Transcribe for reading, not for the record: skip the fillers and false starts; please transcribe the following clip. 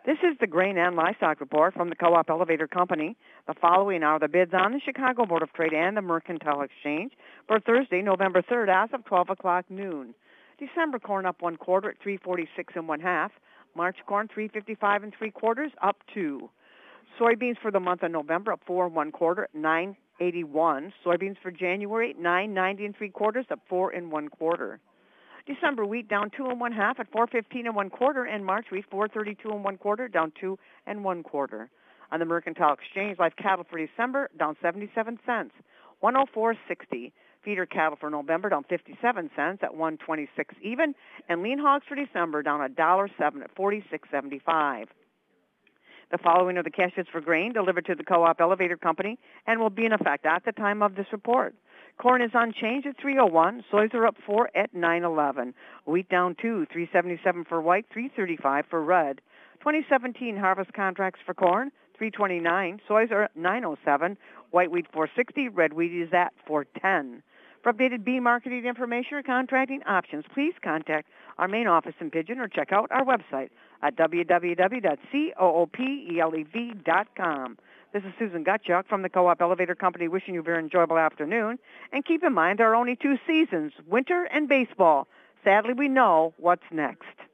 This is the Grain and Livestock Report from the Co-op Elevator Company. The following are the bids on the Chicago Board of Trade and the Mercantile Exchange for Thursday, November 3rd, as of 12 o'clock noon. December corn up 1 quarter at 346 1/2. March corn 355 3/4, up 2. Soybeans for the month of November up 4 1 quarter at 981. Soybeans for January 990 3/4, up 4 1/4. December wheat down 2 1/2 at 415 1/4, and March wheat 432 1/4, down 2 1/4. On the Mercantile Exchange, live cattle for December down 77 cents, 104.60. Feeder cattle for November down 57 cents at 126 even, and lean hogs for December down $1.07 at 46.75. The following are the cash bids for grain delivered to the Co-op Elevator Company and will be in effect at the time of this report. Corn is unchanged at 301. Soys are up 4 at 911. Wheat down 2, 377 for white, 335 for red. 2017 harvest contracts for corn, 329. Soys are at 907. White wheat 460. Red wheat is at 410. For updated bee marketing information or contracting options, please contact our main office in Pigeon or check out our website at www.coopelev.com. This is Susan Gutchuk from the Co-op Elevator Company wishing you a very enjoyable afternoon. And keep in mind there are only 2 seasons, winter and baseball. Sadly, we know what's next.